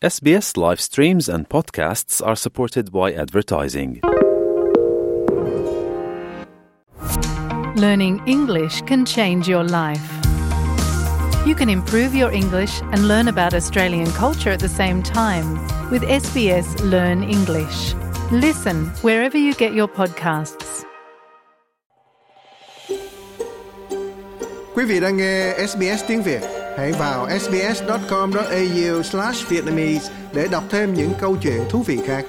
SBS live streams and podcasts are supported by advertising. Learning English can change your life. You can improve your English and learn about Australian culture at the same time with SBS Learn English. Listen wherever you get your podcasts. Quý vị đang nghe SBS tiếng Việt. Hãy vào sbs.com.au/vietnamese để đọc thêm những câu chuyện thú vị khác.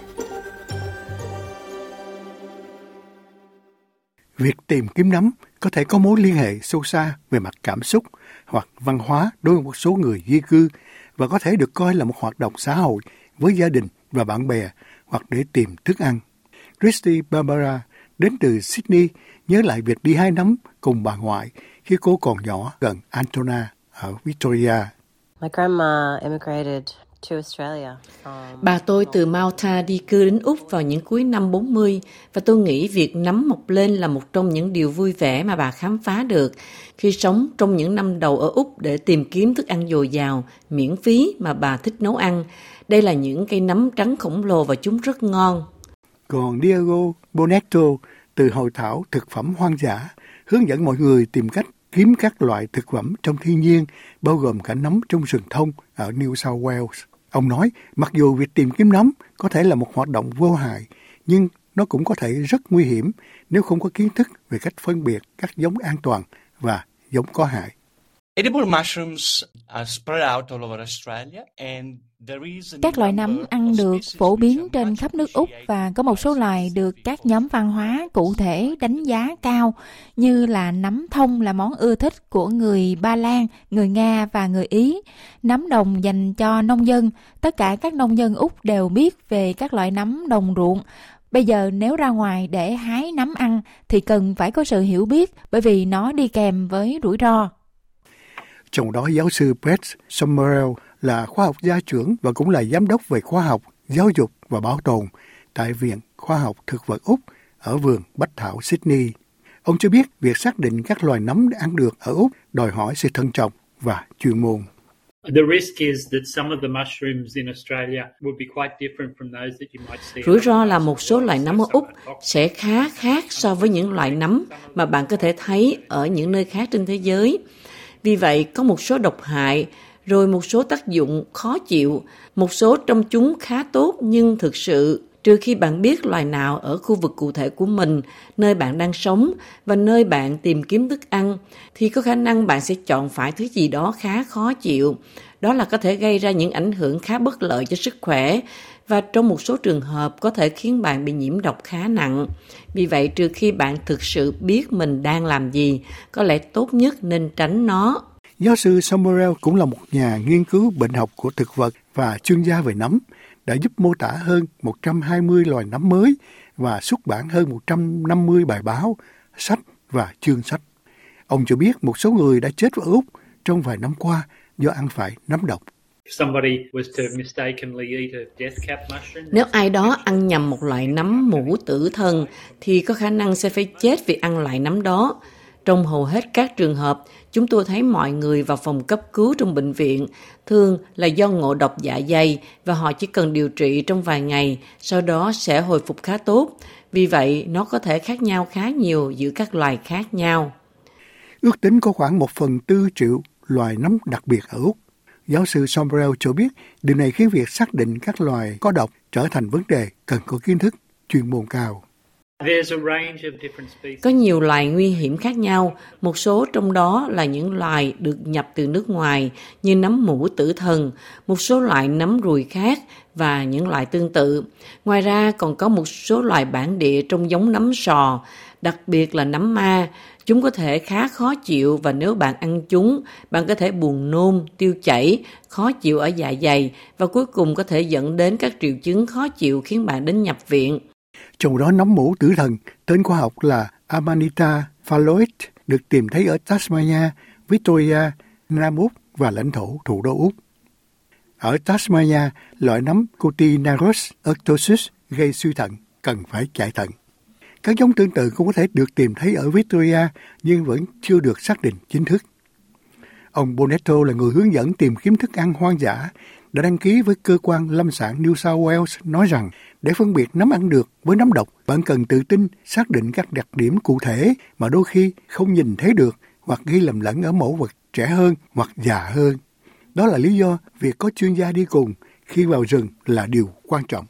Việc tìm kiếm nấm có thể có mối liên hệ sâu xa về mặt cảm xúc hoặc văn hóa đối với một số người di cư và có thể được coi là một hoạt động xã hội với gia đình và bạn bè hoặc để tìm thức ăn. Christy Barbara đến từ Sydney nhớ lại việc đi hái nấm cùng bà ngoại khi cô còn nhỏ gần Altona ở Victoria. My grandma emigrated to Australia. Bà tôi từ Malta đi cư đến Úc vào những cuối năm 40 và tôi nghĩ việc nấm mọc lên là một trong những điều vui vẻ mà bà khám phá được khi sống trong những năm đầu ở Úc để tìm kiếm thức ăn dồi dào, miễn phí mà bà thích nấu ăn. Đây là những cây nấm trắng khổng lồ và chúng rất ngon. Còn Diego Bonetto từ Hội thảo Thực phẩm Hoang dã hướng dẫn mọi người tìm cách kiếm các loại thực phẩm trong thiên nhiên, bao gồm cả nấm trong rừng thông ở New South Wales. Ông nói, mặc dù việc tìm kiếm nấm có thể là một hoạt động vô hại, nhưng nó cũng có thể rất nguy hiểm nếu không có kiến thức về cách phân biệt các giống an toàn và giống có hại. Edible mushrooms are spread out all over Australia and các loại nấm ăn được phổ biến trên khắp nước Úc và có một số loài được các nhóm văn hóa cụ thể đánh giá cao, như là nấm thông là món ưa thích của người Ba Lan, người Nga và người Ý. Nấm đồng dành cho nông dân. Tất cả các nông dân Úc đều biết về các loại nấm đồng ruộng. Bây giờ nếu ra ngoài để hái nấm ăn thì cần phải có sự hiểu biết, bởi vì nó đi kèm với rủi ro. Trong đó giáo sư Brett Summerall là khoa học gia trưởng và cũng là giám đốc về khoa học, giáo dục và bảo tồn tại Viện Khoa học Thực vật Úc ở vườn Bách Thảo Sydney. Ông cho biết việc xác định các loài nấm ăn được ở Úc đòi hỏi sự thận trọng và chuyên môn. Rủi ro là một số loại nấm ở Úc sẽ khá khác so với những loại nấm mà bạn có thể thấy ở những nơi khác trên thế giới. Vì vậy, có một số độc hại, rồi một số tác dụng khó chịu, một số trong chúng khá tốt nhưng thực sự, trừ khi bạn biết loài nào ở khu vực cụ thể của mình, nơi bạn đang sống và nơi bạn tìm kiếm thức ăn, thì có khả năng bạn sẽ chọn phải thứ gì đó khá khó chịu. Đó là có thể gây ra những ảnh hưởng khá bất lợi cho sức khỏe và trong một số trường hợp có thể khiến bạn bị nhiễm độc khá nặng. Vì vậy, trừ khi bạn thực sự biết mình đang làm gì, có lẽ tốt nhất nên tránh nó. Giáo sư Summerall cũng là một nhà nghiên cứu bệnh học của thực vật và chuyên gia về nấm, đã giúp mô tả hơn 120 loài nấm mới và xuất bản hơn 150 bài báo, sách và chương sách. Ông cho biết một số người đã chết ở Úc trong vài năm qua do ăn phải nấm độc. Nếu ai đó ăn nhầm một loại nấm mủ tử thần thì có khả năng sẽ phải chết vì ăn loại nấm đó. Trong hầu hết các trường hợp, chúng tôi thấy mọi người vào phòng cấp cứu trong bệnh viện thường là do ngộ độc dạ dày và họ chỉ cần điều trị trong vài ngày, sau đó sẽ hồi phục khá tốt. Vì vậy, nó có thể khác nhau khá nhiều giữa các loài khác nhau. Ước tính có khoảng 1/4 triệu loài nấm đặc biệt ở Úc. Giáo sư Summerall cho biết điều này khiến việc xác định các loài có độc trở thành vấn đề cần có kiến thức chuyên môn cao. Có nhiều loài nguy hiểm khác nhau, một số trong đó là những loài được nhập từ nước ngoài như nấm mủ tử thần, một số loại nấm ruồi khác và những loại tương tự. Ngoài ra còn có một số loài bản địa trong giống nấm sò, đặc biệt là nấm ma. Chúng có thể khá khó chịu và nếu bạn ăn chúng, bạn có thể buồn nôn, tiêu chảy, khó chịu ở dạ dày và cuối cùng có thể dẫn đến các triệu chứng khó chịu khiến bạn đến nhập viện. Trong đó nấm mủ tử thần, tên khoa học là Amanita phalloides, được tìm thấy ở Tasmania, Victoria, Nam Úc và lãnh thổ thủ đô Úc. Ở Tasmania, loại nấm Cutinaris arctosus gây suy thận, cần phải chạy thận. Các giống tương tự cũng có thể được tìm thấy ở Victoria nhưng vẫn chưa được xác định chính thức. Ông Bonetto là người hướng dẫn tìm kiếm thức ăn hoang dã đã đăng ký với cơ quan lâm sản New South Wales nói rằng để phân biệt nấm ăn được với nấm độc, bạn cần tự tin xác định các đặc điểm cụ thể mà đôi khi không nhìn thấy được hoặc gây lầm lẫn ở mẫu vật trẻ hơn hoặc già hơn. Đó là lý do việc có chuyên gia đi cùng khi vào rừng là điều quan trọng.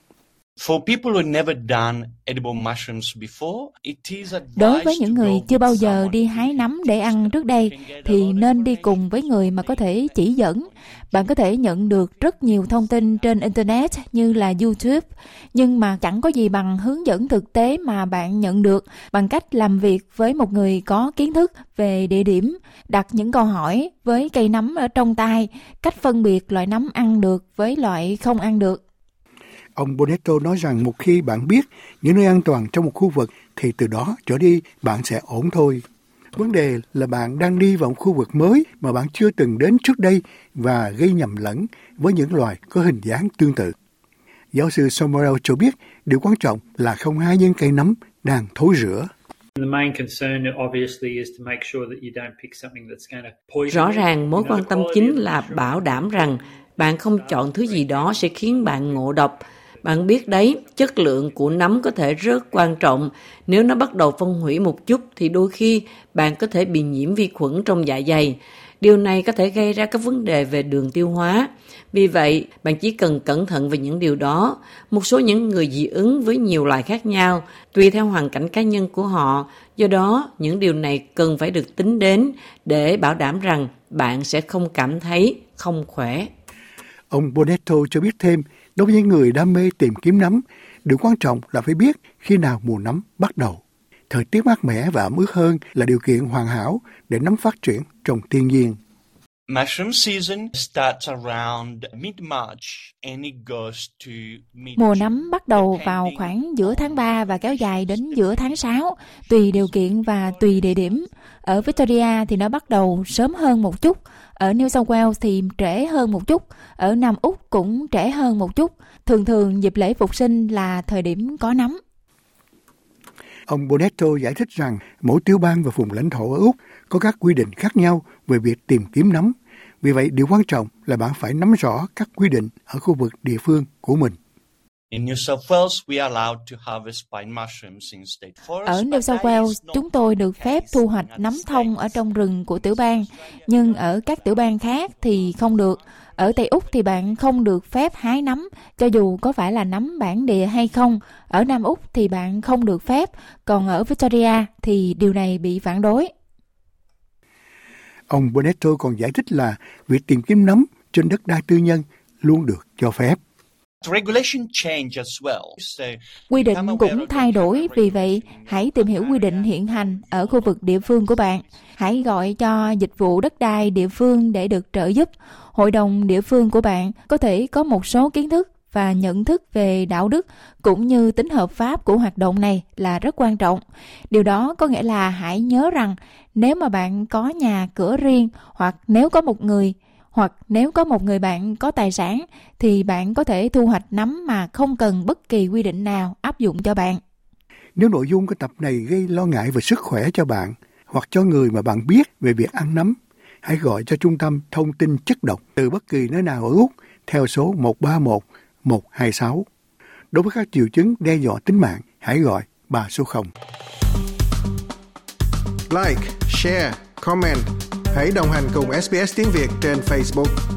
Đối với những người chưa bao giờ đi hái nấm để ăn trước đây thì nên đi cùng với người mà có thể chỉ dẫn. Bạn có thể nhận được rất nhiều thông tin trên Internet như là YouTube, nhưng mà chẳng có gì bằng hướng dẫn thực tế mà bạn nhận được bằng cách làm việc với một người có kiến thức về địa điểm, đặt những câu hỏi với cây nấm ở trong tay, cách phân biệt loại nấm ăn được với loại không ăn được. Ông Bonetto nói rằng một khi bạn biết những nơi an toàn trong một khu vực thì từ đó trở đi bạn sẽ ổn thôi. Vấn đề là bạn đang đi vào một khu vực mới mà bạn chưa từng đến trước đây và gây nhầm lẫn với những loài có hình dáng tương tự. Giáo sư Somerville cho biết điều quan trọng là không hái những cây nấm đang thối rữa. Rõ ràng mối quan tâm chính là bảo đảm rằng bạn không chọn thứ gì đó sẽ khiến bạn ngộ độc. Bạn biết đấy, chất lượng của nấm có thể rất quan trọng. Nếu nó bắt đầu phân hủy một chút thì đôi khi bạn có thể bị nhiễm vi khuẩn trong dạ dày. Điều này có thể gây ra các vấn đề về đường tiêu hóa. Vì vậy, bạn chỉ cần cẩn thận về những điều đó. Một số những người dị ứng với nhiều loại khác nhau, tùy theo hoàn cảnh cá nhân của họ. Do đó, những điều này cần phải được tính đến để bảo đảm rằng bạn sẽ không cảm thấy không khỏe. Ông Bonetto cho biết thêm, đối với những người đam mê tìm kiếm nấm, điều quan trọng là phải biết khi nào mùa nấm bắt đầu. Thời tiết mát mẻ và ẩm ướt hơn là điều kiện hoàn hảo để nấm phát triển trong thiên nhiên. Mùa nấm bắt đầu vào khoảng giữa tháng 3 và kéo dài đến giữa tháng 6, tùy điều kiện và tùy địa điểm. Ở Victoria thì nó bắt đầu sớm hơn một chút, ở New South Wales thì trễ hơn một chút, ở Nam Úc cũng trễ hơn một chút. Thường dịp lễ Phục sinh là thời điểm có nấm. Ông Bonetto giải thích rằng mỗi tiểu bang và vùng lãnh thổ ở Úc có các quy định khác nhau về việc tìm kiếm nấm. Vì vậy, điều quan trọng là bạn phải nắm rõ các quy định ở khu vực địa phương của mình. Ở New South Wales, chúng tôi được phép thu hoạch nấm thông ở trong rừng của tiểu bang, nhưng ở các tiểu bang khác thì không được. Ở Tây Úc thì bạn không được phép hái nấm, cho dù có phải là nấm bản địa hay không. Ở Nam Úc thì bạn không được phép, còn ở Victoria thì điều này bị phản đối. Ông Bonetto còn giải thích là việc tìm kiếm nấm trên đất đai tư nhân luôn được cho phép. Quy định cũng thay đổi, vì vậy hãy tìm hiểu quy định hiện hành ở khu vực địa phương của bạn. Hãy gọi cho dịch vụ đất đai địa phương để được trợ giúp. Hội đồng địa phương của bạn có thể có một số kiến thức và nhận thức về đạo đức cũng như tính hợp pháp của hoạt động này là rất quan trọng. Điều đó có nghĩa là hãy nhớ rằng nếu mà bạn có nhà cửa riêng hoặc nếu có một người bạn có tài sản thì bạn có thể thu hoạch nấm mà không cần bất kỳ quy định nào áp dụng cho bạn. Nếu nội dung của tập này gây lo ngại về sức khỏe cho bạn hoặc cho người mà bạn biết về việc ăn nấm, hãy gọi cho Trung tâm Thông tin Chất độc từ bất kỳ nơi nào ở Úc theo số 131 126. Đối với các triệu chứng đe dọa tính mạng, hãy gọi 3 số 0. Like, share, comment. Hãy đồng hành cùng SBS tiếng Việt trên Facebook.